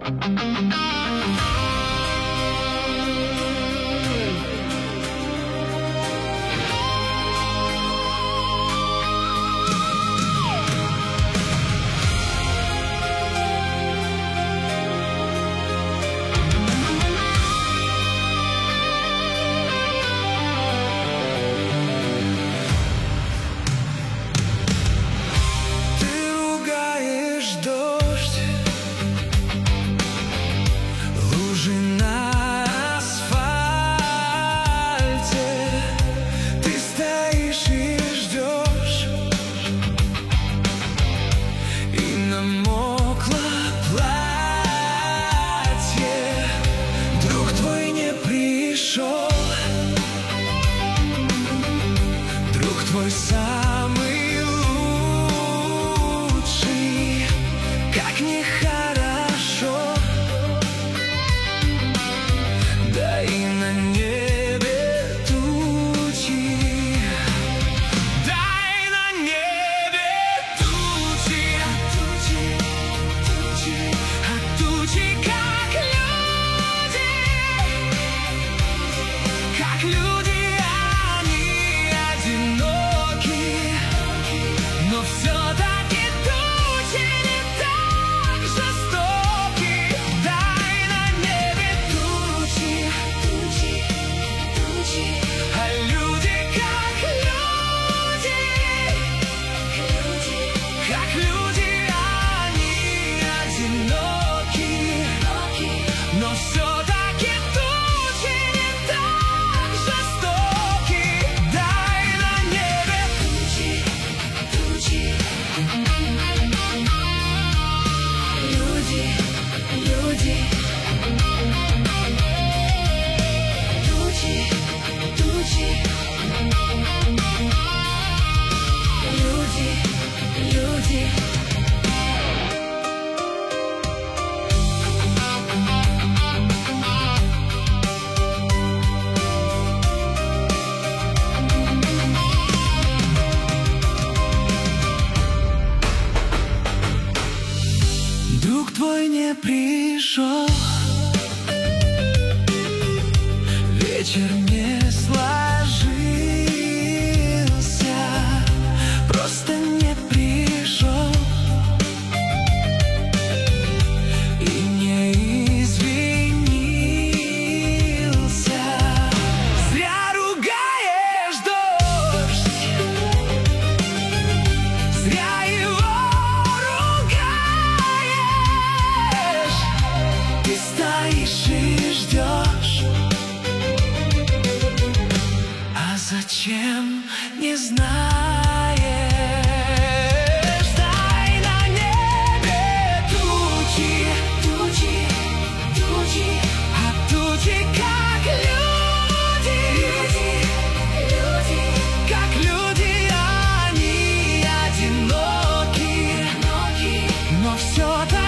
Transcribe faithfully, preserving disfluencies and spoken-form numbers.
Твой самый лучший, как нехорошо, да и на небе тучи, да и на небе тучи, а тучи, тучи, а тучи, как люди, как люди. Но все-таки тучи не так жестоки. Дай на небе тучи, тучи, тучи, а люди как люди, люди, как люди, они одиноки. Но все-таки тучи не так жестоки. Дай на небе тучи. Люди, люди, тучи, тучи, люди, люди. Друг твой не пришел, вечер не сложился, просто не пришел и не извинился. Зря ругаешь дождь, зря его ругаешь. Ты стоишь и ждешь, а зачем, не знаешь. Дай на небе тучи, тучи, тучи, а тучи как люди, люди, как люди, они одиноки, но все-таки